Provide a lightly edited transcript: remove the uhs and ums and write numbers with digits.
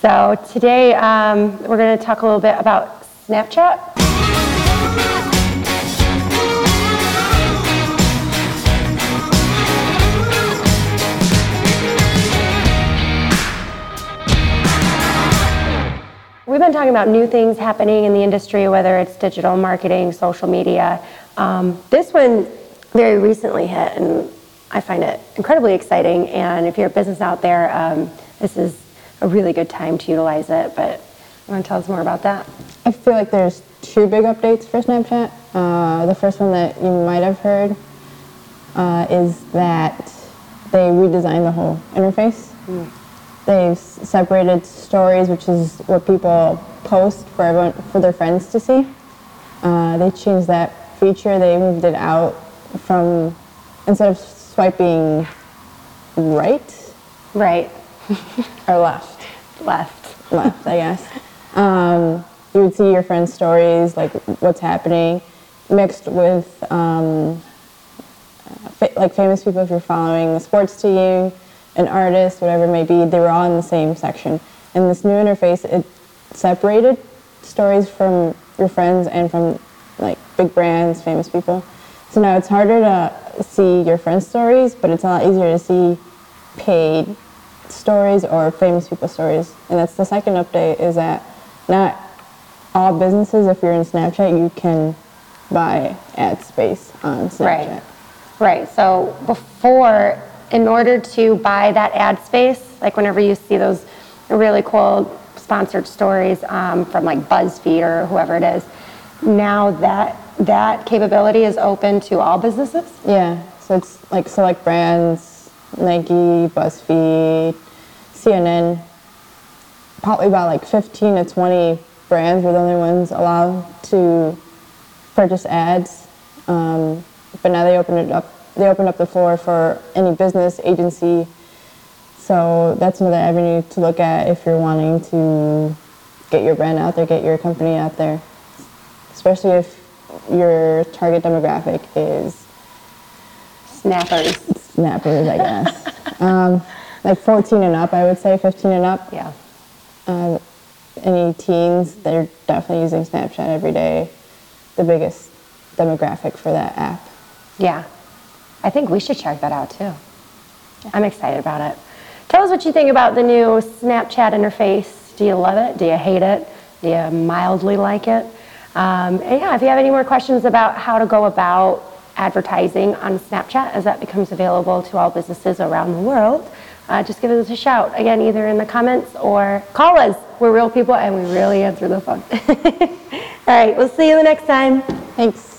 So today we're going to talk a little bit about Snapchat. We've been talking about new things happening in the industry, whether it's digital marketing, social media. This one very recently hit, and I find it incredibly exciting. And if you're a business out there, this is a really good time to utilize it. But you want to tell us more about that? I feel like there's two big updates for Snapchat. The first one that you might have heard is that they redesigned the whole interface. They've separated stories, which is what people post for their friends to see. They changed that feature. They moved it out from, instead of swiping right? Right. Or left? Left. Left, I guess. You would see your friends' stories, like what's happening, mixed with like famous people if you're following a sports team, an artist, whatever it may be. They were all in the same section. And this new interface, it separated stories from your friends and from like big brands, famous people. So now it's harder to see your friends' stories, but it's a lot easier to see paid stories or famous people's stories. And that's the second update, is that not all businesses, if you're in Snapchat, you can buy ad space on Snapchat. Right. So before, in order to buy that ad space, like whenever you see those really cool sponsored stories from like BuzzFeed or whoever it is, now that capability is open to all businesses? Yeah, so it's like select brands, Nike, BuzzFeed, CNN, probably about like 15 to 20 brands were the only ones allowed to purchase ads. But now they opened up the floor for any business, agency. So that's another avenue to look at if you're wanting to get your brand out there, get your company out there. Especially if your target demographic is snappers, I guess. Like 14 and up, I would say, 15 and up. Yeah. Any teens, they're definitely using Snapchat every day. The biggest demographic for that app. Yeah. I think we should check that out too. Yeah. I'm excited about it. Tell us what you think about the new Snapchat interface. Do you love it? Do you hate it? Do you mildly like it? And yeah, if you have any more questions about how to go about advertising on Snapchat as that becomes available to all businesses around the world, just give us a shout. Again, either in the comments or call us. We're real people and we really answer the phone. All right, we'll see you the next time. Thanks.